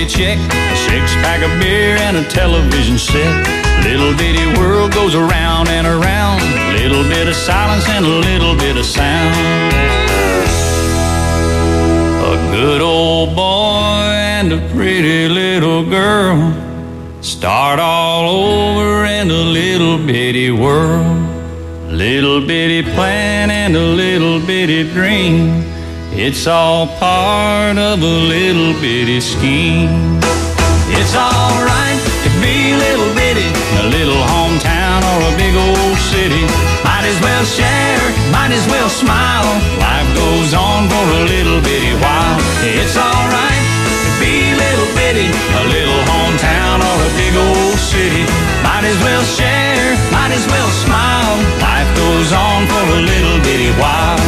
check, a six-pack of beer and a television set. Little bitty world goes around and around. Little bit of silence and a little bit of sound. A good old boy and a pretty little girl start all over in a little bitty world. Little bitty plan and a little bitty dream. It's all part of a little bitty scheme. It's alright to be little bitty in a little hometown or a big old city. Might as well share, might as well smile. Life goes on for a little bitty while. It's alright to be little bitty in a little hometown or a big old city. Might as well share, might as well smile. Life goes on for a little bitty while.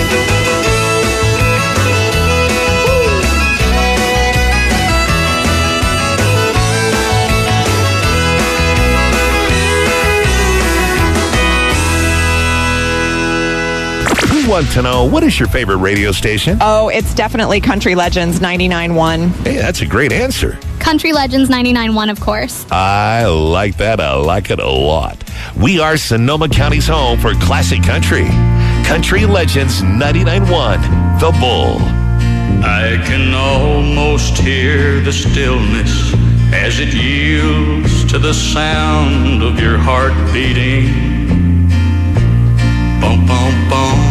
We want to know, what is your favorite radio station? Oh, it's definitely Country Legends 99.1. Hey, that's a great answer. Country Legends 99.1, of course. I like that. I like it a lot. We are Sonoma County's home for classic country. Country Legends 99.1, The Bull. I can almost hear the stillness as it yields to the sound of your heart beating. Bum, bum, bum.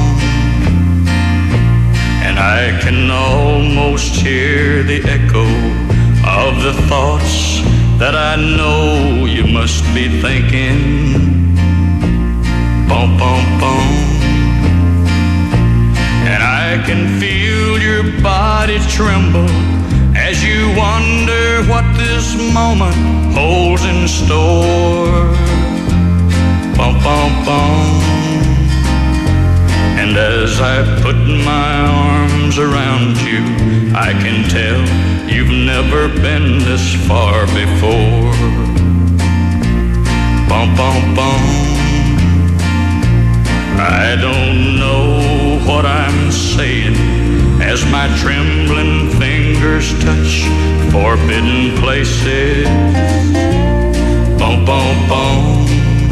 And I can almost hear the echo of the thoughts that I know you must be thinking. Bum, bum, bum. And I can feel your body tremble as you wonder what this moment holds in store. Bum, bum, bum. And as I put my arms around you, I can tell you've never been this far before. Bum, bum, bum. I don't know what I'm saying as my trembling fingers touch forbidden places. Bum, bum, bum.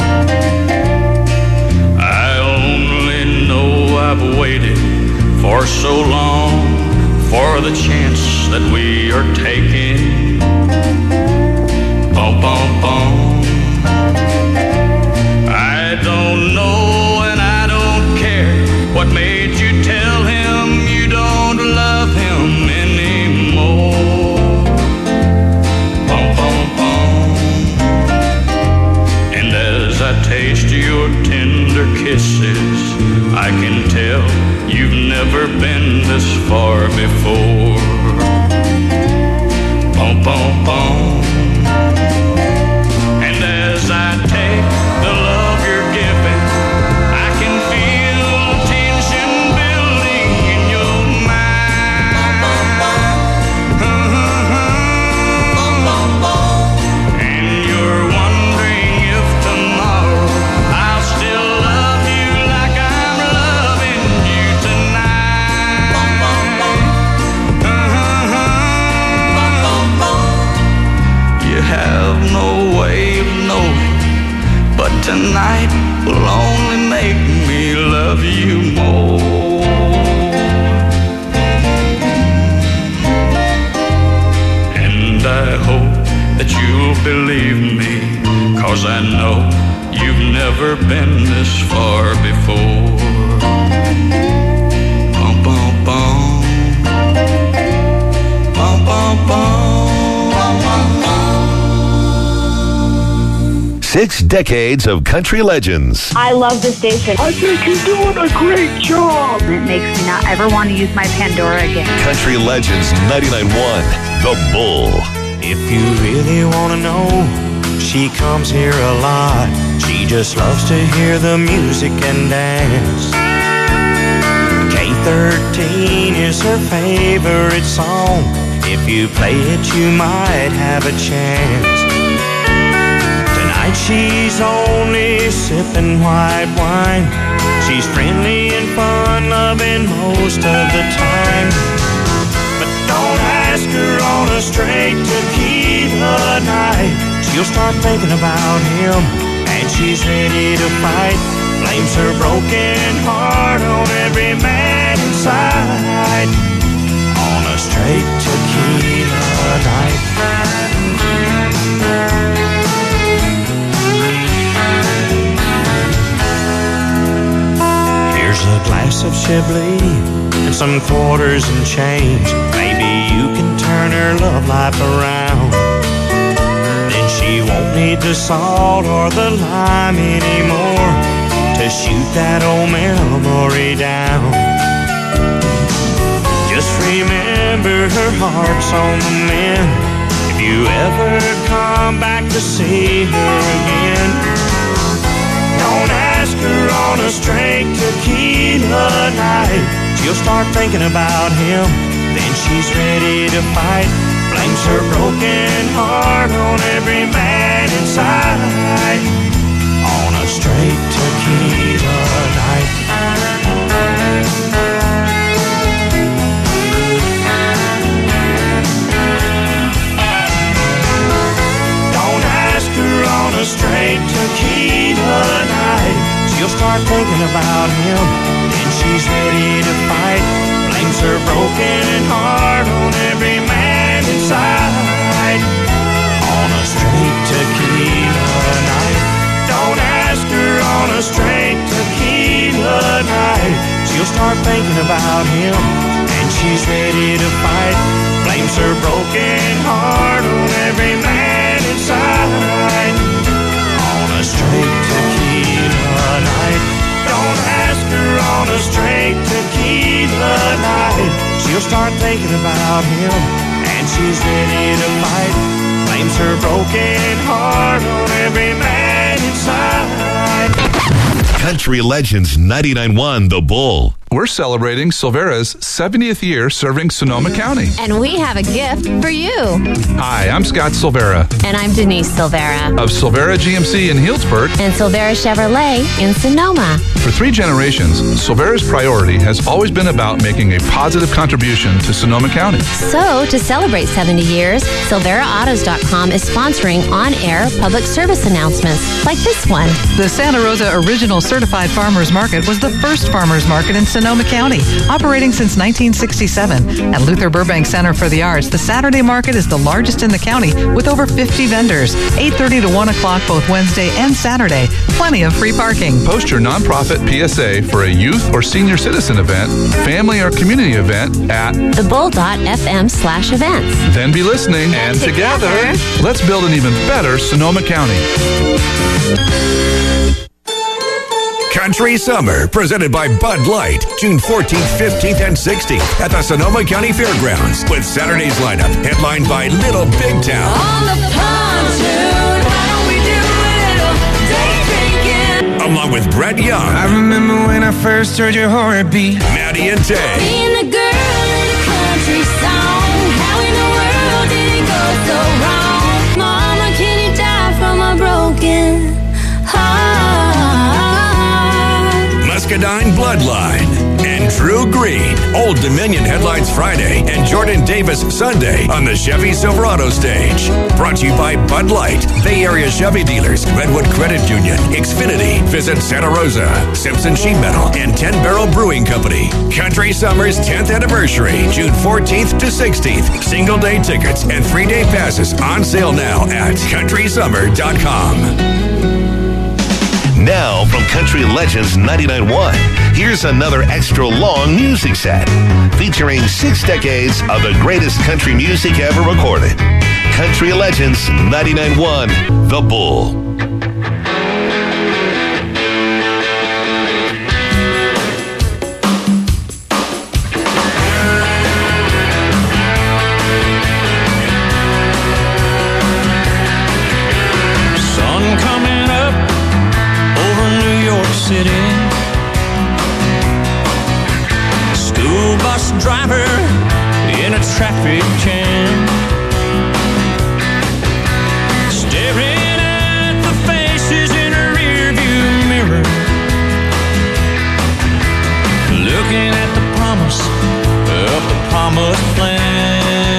I only know I've waited for so long for the chance that we are taking. Bum, bum, bum. I don't know and I don't care what made you tell him you don't love him anymore. Bum, bum, bum. And as I taste your tender kisses, I can tell you've never been this far before. Bum, bum, bum. And as I take the love you're giving, I can feel tension building in your mind. And you're wondering if tomorrow I'll still love you like I'm loving you tonight. You have no way of knowing, but tonight will only make me love you more. And I hope that you'll believe me, 'cause I know you've never been this far before. Bum, bum, bum. Bum, bum, bum. 6 decades of country legends. I love this station. I think you're doing a great job. It makes me not ever want to use my Pandora again. Country Legends 99.1, The Bull. If you really want to know, she comes here a lot. She just loves to hear the music and dance. K13 is her favorite song. If you play it, you might have a chance. Tonight she's only sipping white wine. She's friendly and fun-loving most of the time. But don't Don't ask her on a straight tequila night. She'll start thinking about him, and she's ready to fight. Blames her broken heart on every man inside. On a straight tequila night. Here's a glass of Chablis and some quarters and change. Maybe you can turn her love life around. Then she won't need the salt or the lime anymore to shoot that old memory down. Just remember her heart's on the mend if you ever come back to see her again. Don't ask her on a straight tequila night. She'll start thinking about him, then she's ready to fight. Blames her broken heart on every man inside. On a straight tequila night. Don't ask her on a straight tequila night. She'll start thinking about him, then she's ready to fight. Blames her broken heart on every man inside. On a straight tequila night. Don't ask her on a straight tequila night. She'll start thinking about him, and she's ready to fight. Blames her broken heart on every man inside. On a straight tequila night. Don't ask her on a straight tequila night. She'll start thinking about him, and she's ready to fight. Blames her broken heart on every man inside. Country Legends 99.1 The Bull. We're celebrating Silvera's 70th year serving Sonoma County. And we have a gift for you. Hi, I'm Scott Silvera. And I'm Denise Silvera. Of Silvera GMC in Healdsburg. And Silvera Chevrolet in Sonoma. For 3 generations, Silvera's priority has always been about making a positive contribution to Sonoma County. So, to celebrate 70 years, SilveraAutos.com is sponsoring on-air public service announcements like this one. The Santa Rosa Original Certified Farmers Market was the first farmers market in Sonoma County, operating since 1967. At Luther Burbank Center for the Arts, the Saturday market is the largest in the county with over 50 vendors. 8:30 to 1 o'clock both Wednesday and Saturday. Plenty of free parking. Post your nonprofit PSA for a youth or senior citizen event, family or community event at thebull.fm/events. Then be listening, and together, let's build an even better Sonoma County. Country Summer, presented by Bud Light, June 14th, 15th, and 16th at the Sonoma County Fairgrounds, with Saturday's lineup headlined by Little Big Town. On the pontoon, why don't we do a little day drinking? Along with Brett Young. I remember when I first heard your heartbeat. Maddie and Tay. Being a girl in a country song, how in the world did it go so wrong? Mama, can you die from a broken heart? Muscadine Bloodline and Drew Green. Old Dominion headlines Friday and Jordan Davis Sunday on the Chevy Silverado stage. Brought to you by Bud Light, Bay Area Chevy dealers, Redwood Credit Union, Xfinity, Visit Santa Rosa, Simpson Sheet Metal, and 10 Barrel Brewing Company. Country Summer's 10th anniversary, June 14th to 16th. Single day tickets and 3-day passes on sale now at countrysummer.com. Now from Country Legends 99.1, here's another extra long music set featuring 6 decades of the greatest country music ever recorded. Country Legends 99.1 The Bull. School bus driver in a traffic jam, staring at the faces in a rearview mirror, looking at the promise of the promised land.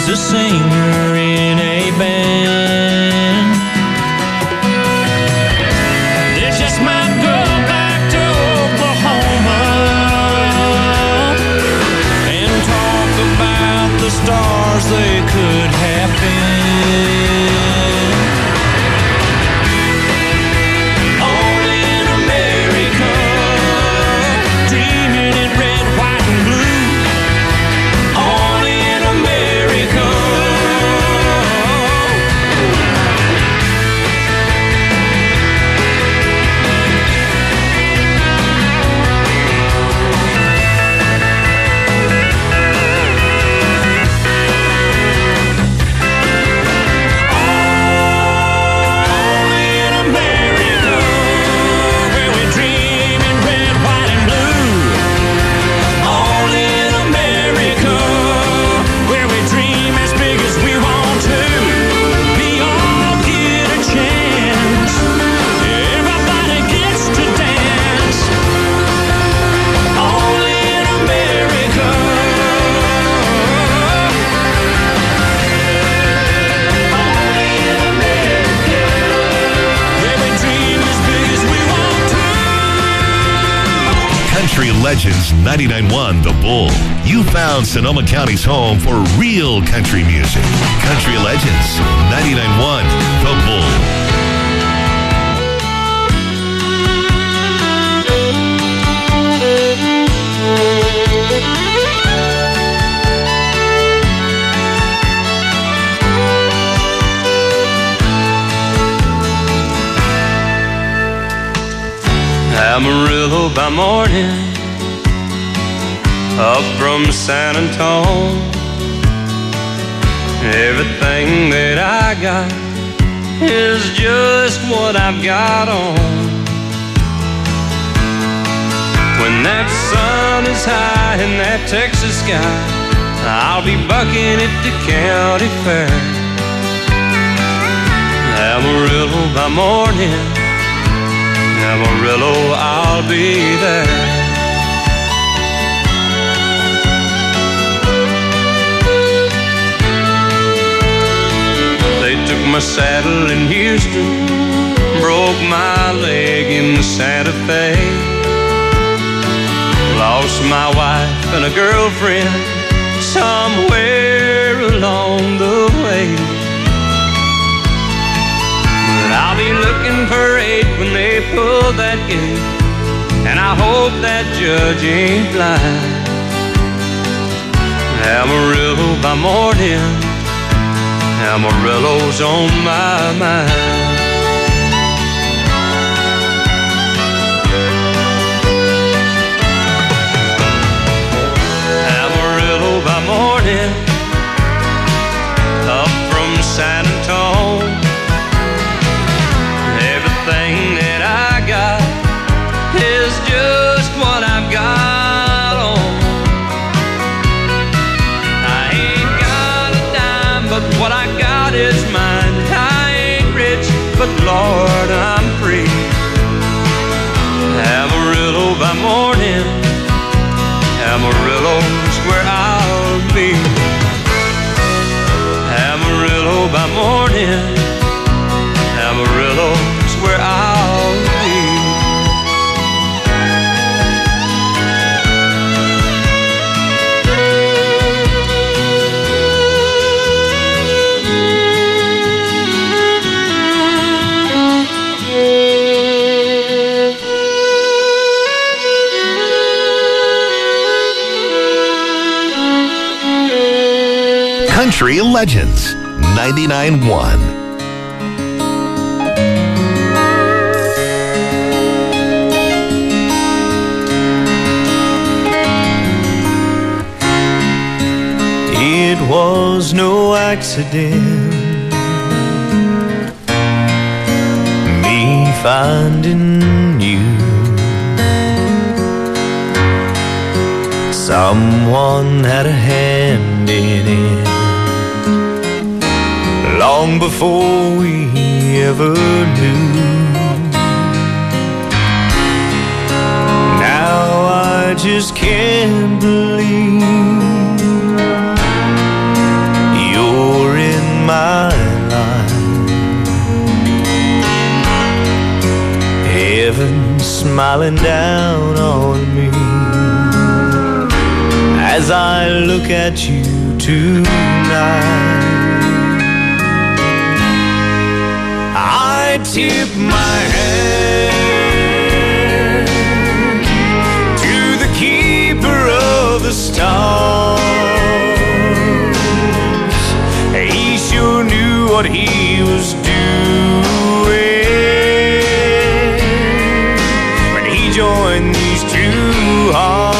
was a singer in a band. They just might go back to Oklahoma and talk about the stars they could have been. Only in America, dreaming in red, white, and blue. Only in America. Only in America, where we dream in red, white, and blue. Only in America, where we dream as big as we want to. We all get a chance. Everybody gets to dance. Only in America. Only in America, where we dream as big as we want to. Country Legends 99.1 The Bull. You found Sonoma County's home for real country music. Country Legends 99.1 The Bull. Amarillo by morning, up from San Antone. Everything that I got is just what I've got on. When that sun is high in that Texas sky, I'll be bucking at the county fair. Amarillo by morning, Amarillo, I'll be there. They took my saddle in Houston, broke my leg in Santa Fe. Lost my wife and a girlfriend somewhere along the way. I'll be looking for 8 when they pull that gate, and I hope that judge ain't blind. Amarillo by morning, Amarillo's on my mind. Amarillo by morning, up from San Antone. Everything that I got is just what I've got on. I ain't got a dime, but what I got is mine. I ain't rich, but Lord, I'm free. Amarillo by morning, Amarillo's where I'll be. Amarillo by morning, Amarillo's where I'll be. Country Legends 99.1. It was no accident, me finding you. Someone had a hand in it long before we ever knew. Now I just can't believe smiling down on me as I look at you tonight. I tip my hand to the keeper of the stars. He sure knew what he was doing when he joined these two hearts.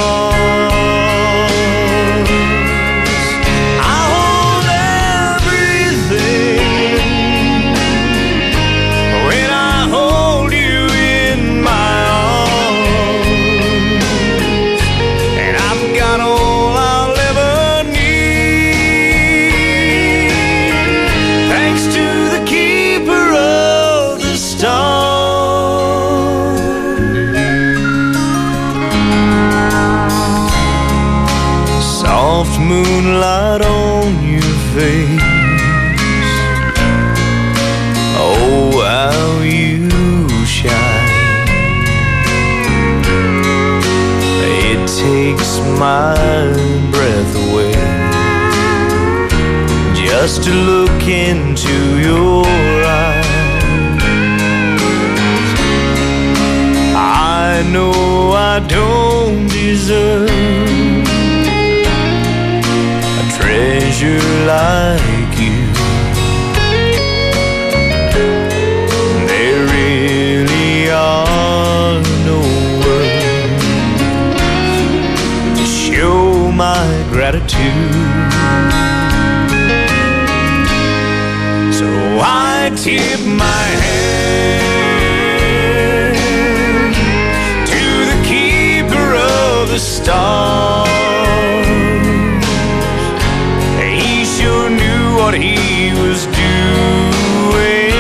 Moonlight on your face, oh how you shine. It takes my breath away just to look into your eyes. I know I don't deserve treasure like you. There really are no words to show my gratitude. So I tip my hand to the keeper of the stars. What he was doing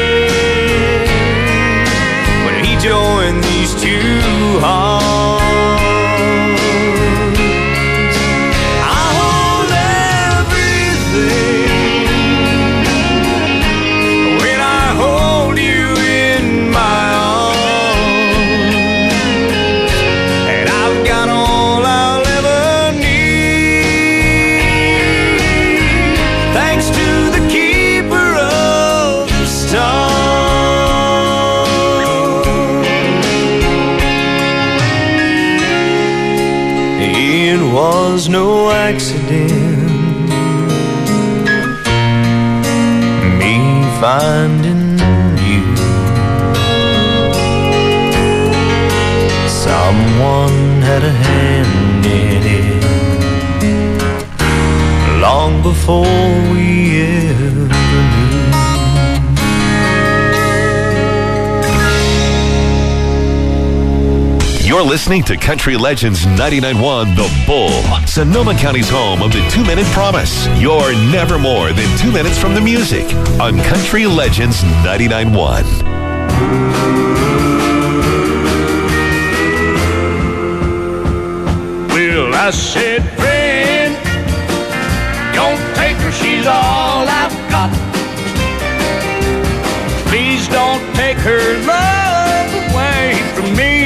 when he joined these two hearts. I hold everything when I hold you in my arms, and I've got all I'll ever need, thanks to the keeper of the stars. It was no accident, me finding you. Someone had a hand in it long before we ever knew. You're listening to Country Legends 99.1 The Bull, Sonoma County's home of the 2-Minute Promise. You're never more than 2 minutes from the music on Country Legends 99.1. Well, I said, friend, don't take her, she's all I've got. Please don't take her love away from me.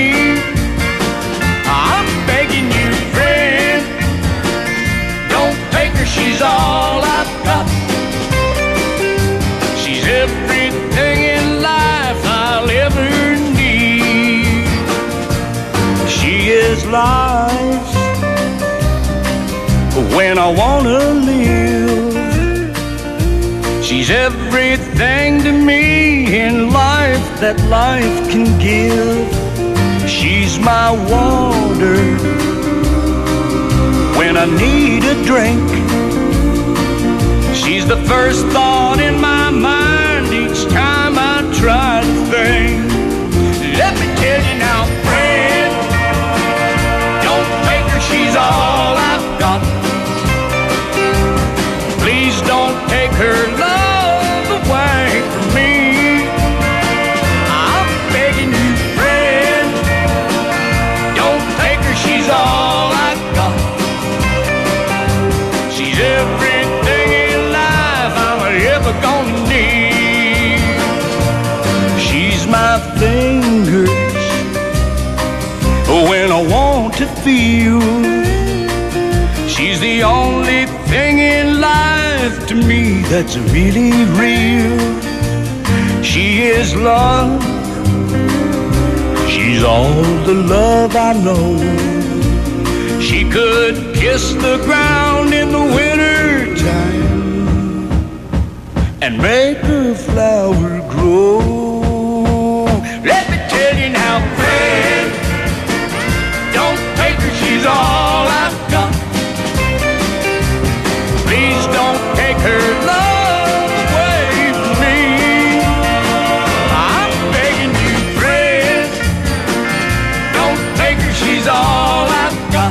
I'm begging you, friend, don't take her, she's all I've got. She's everything in life I'll ever need. She is life when I wanna live. She's everything to me in life that life can give. She's my water when I need a drink. She's the first thought in my mind each time I try to think. Let me tell you now, friend, don't take her, she's all I've got. Please don't take her love away from me. I'm begging you, friend, don't take her, she's all I've got. She's everything in life I'm ever gonna need. She's my fingers feel. She's the only thing in life to me that's really real. She is love. She's all the love I know. She could kiss the ground in the winter time and make her flower grow. Let me tell you now, friend, don't take her, she's all I've got. Please don't take her love away from me. I'm begging you, friend, don't take her, she's all I've got.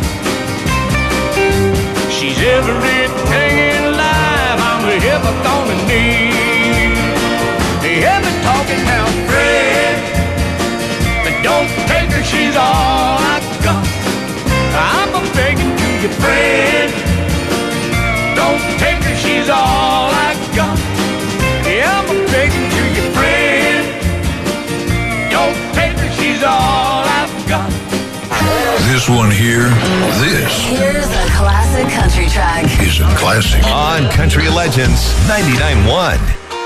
She's everything in life I'm ever gonna need. Hear me talking now, friend, but don't take her, she's all I've got. I'm begging to you, friend, don't take her, she's all I got. Yeah, I'm begging to you, friend, don't take her, she's all I've got. This one here, Here's a classic country track. is a classic. On Country Legends 99.1.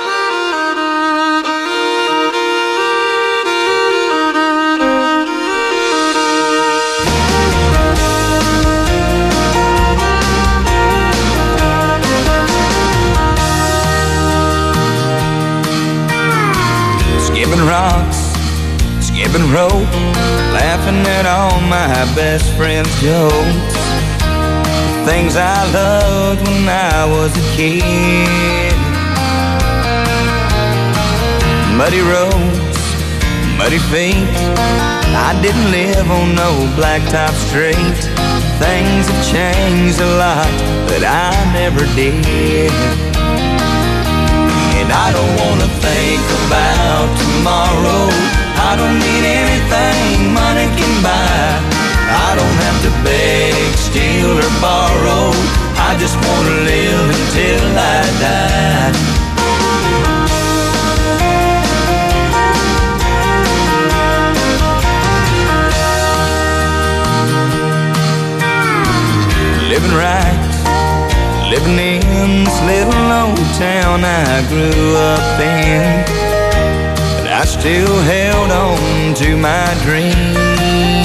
Skipping rocks, skipping rope, laughing at all my best friends' jokes. Things I loved when I was a kid. Muddy roads, muddy feet. I didn't live on no blacktop street. Things have changed a lot, but I never did. And I don't wanna think about tomorrow. I don't need anything money can buy. I don't have to beg, steal, or borrow. I just wanna live until I die. Living right, living in this little old town I grew up in, but I still held on to my dreams.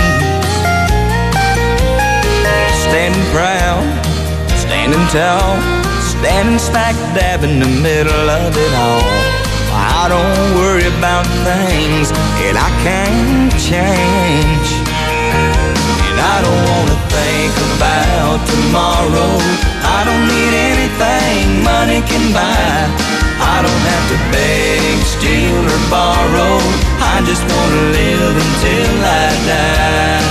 Standing proud, standing tall, standing smack dab in the middle of it all. I don't worry about things that I can't change. And I don't wanna think about tomorrow. I don't need anything money can buy. I don't have to beg, steal, or borrow. I just wanna live until I die.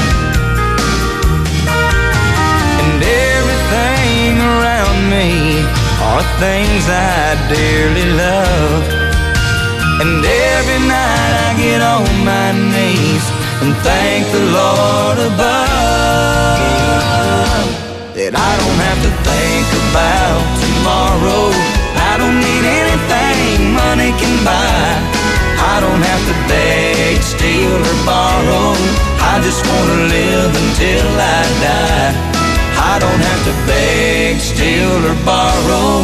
And everything around me are things I dearly love. And every night I get on my knees and thank the Lord above that I don't have to think about tomorrow. I don't need anything money can buy. I don't have to beg, steal, or borrow. I just wanna live until I die. I don't have to beg, steal, or borrow.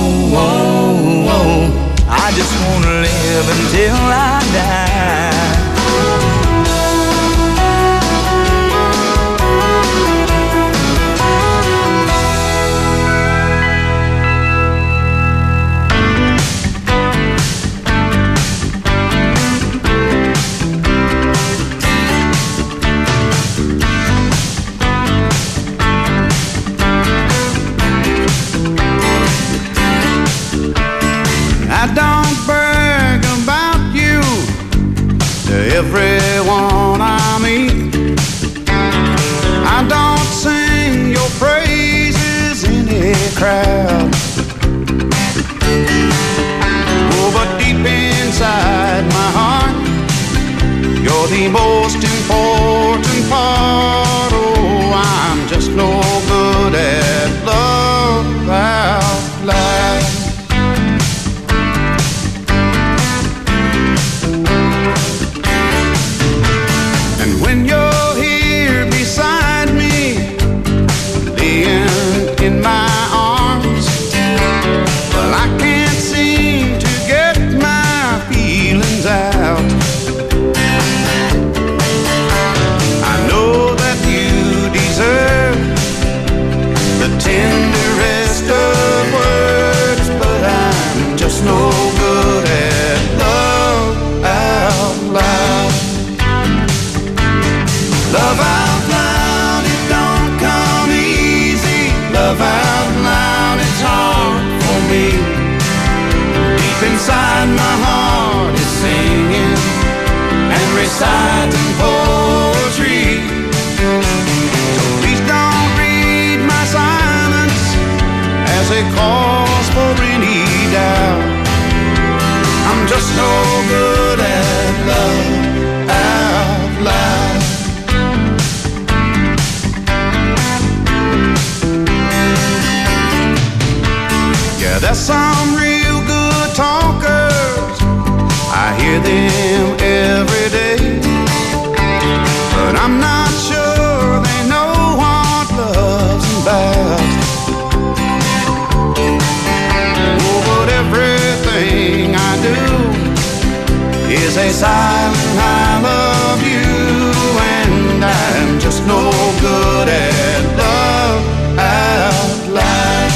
I just wanna live until I die. I don't brag about you to everyone I meet. I don't sing your praises in a crowd. Oh, but deep inside my heart, you're the most important part. Oh, I'm just no good at love out loud. cause for any doubt. I'm just no good at love out loud. Yeah, there's some real good talkers, I hear them every day, but I'm not sure they know what love's about. Oh, but everything I do is a silent I love you, and I'm just no good at love out loud.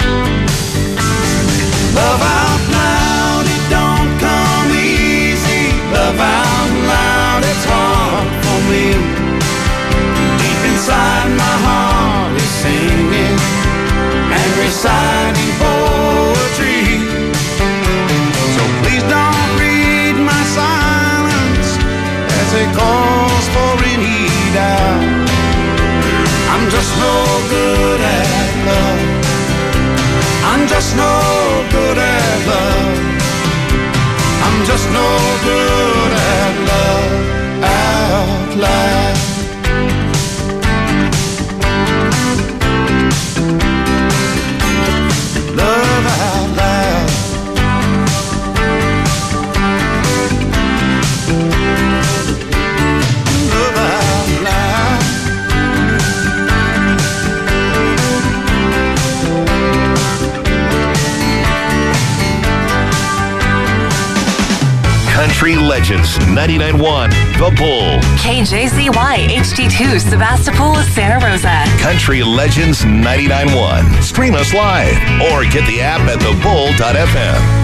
Love out loud, it don't come easy. Love out loud, it's hard for me. Deep inside my heart is singing and reciting poetry. So please don't read my silence as a cause for any doubt. I'm just no good at love. I'm just no good at love. I'm just no good at love out loud. Love out loud. Love out loud. Country Legends 99.1 The Bull. KJZY HD2 Sebastopol, Santa Rosa. Country Legends 99.1. Stream us live or get the app at thebull.fm.